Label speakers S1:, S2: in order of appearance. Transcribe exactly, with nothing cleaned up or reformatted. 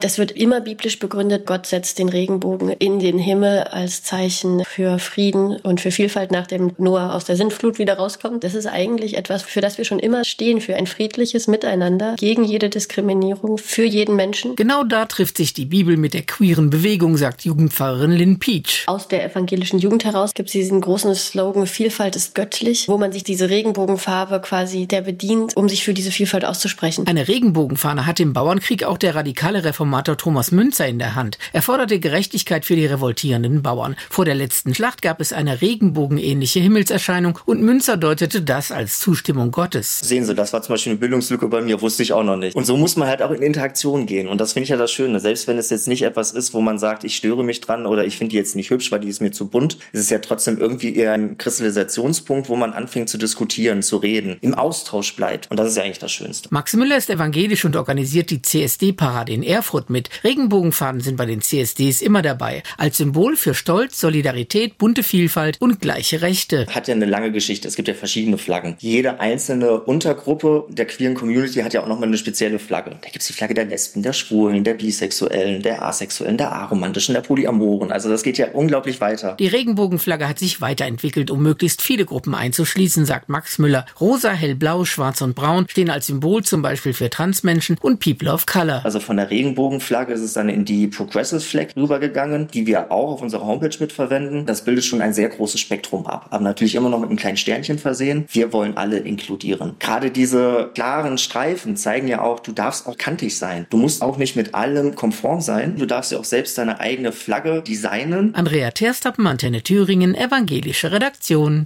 S1: Das wird immer biblisch begründet. Gott setzt den Regenbogen in den Himmel als Zeichen für Frieden und für Vielfalt, nachdem Noah aus der Sintflut wieder rauskommt. Das ist eigentlich etwas, für das wir schon immer stehen, für ein friedliches Miteinander, gegen jede Diskriminierung, für jeden Menschen.
S2: Genau da trifft sich die Bibel mit der queeren Bewegung, sagt Jugendpfarrerin Lynn Peach.
S1: Aus der evangelischen Jugend heraus gibt es diesen großen Slogan, Vielfalt ist göttlich, wo man sich diese Regenbogenfarbe quasi der bedient, um sich für diese Vielfalt auszusprechen.
S2: Eine Regenbogenfahne hatte im Bauernkrieg auch der radikale Reformator Thomas Müntzer in der Hand. Er forderte Gerechtigkeit für die revoltierenden Bauern. Vor der letzten Schlacht gab es eine regenbogenähnliche Himmelserscheinung und Müntzer deutete das als Zustimmung Gottes.
S3: Sehen Sie, das war zum Beispiel eine Bildungslücke bei mir, wusste ich auch noch nicht. Und so muss man halt auch in Interaktion gehen. Und das finde ich ja das Schöne. Selbst wenn es jetzt nicht etwas ist, wo man sagt, ich störe mich dran oder ich finde die jetzt nicht hübsch, weil die ist mir zu bunt, ist es ja trotzdem irgendwie eher ein Kristallisationspunkt, wo man anfängt zu diskutieren, zu reden, im Austausch bleibt. Und das ist ja eigentlich das Schönste.
S2: Max Müller ist evangelisch und organisiert die C S D-Parade in Erfurt mit. Regenbogenfahnen sind bei den C S Ds immer dabei. Als Symbol für Stolz, Solidarität, bunte Vielfalt und gleiche Rechte.
S3: Hat ja eine lange Geschichte. Es gibt ja verschiedene Flaggen. Jede einzelne Untergruppe der queeren Community hat ja auch nochmal eine spezielle Flagge. Da gibt es die Flagge der Lesben, der Schwulen, der Bisexuellen, der Asexuellen, der Aromantischen, der Polyamoren. Also das geht ja unglaublich weiter.
S2: Die Regenbogenflagge hat sich weiterentwickelt, um möglichst viele Gruppen einzuschließen, sagt Max Müller. Rosa, hellblau, schwarz und braun stehen als Symbol zum Beispiel für Transmenschen und People of Color.
S3: Also von der Regenbogenflagge ist es dann in die Progressive Flag rübergegangen, die wir auch auf unserer Homepage mitverwenden. Das bildet schon ein sehr großes Spektrum ab, aber natürlich immer noch mit einem kleinen Sternchen versehen. Wir wollen alle inkludieren. Gerade diese klaren Streifen zeigen ja auch, du darfst auch kantig sein. Du musst auch nicht mit allem konform sein. Du darfst ja auch selbst deine eigene Flagge designen.
S2: Andrea Terstappen, Antenne Thüringen, evangelische Redaktion.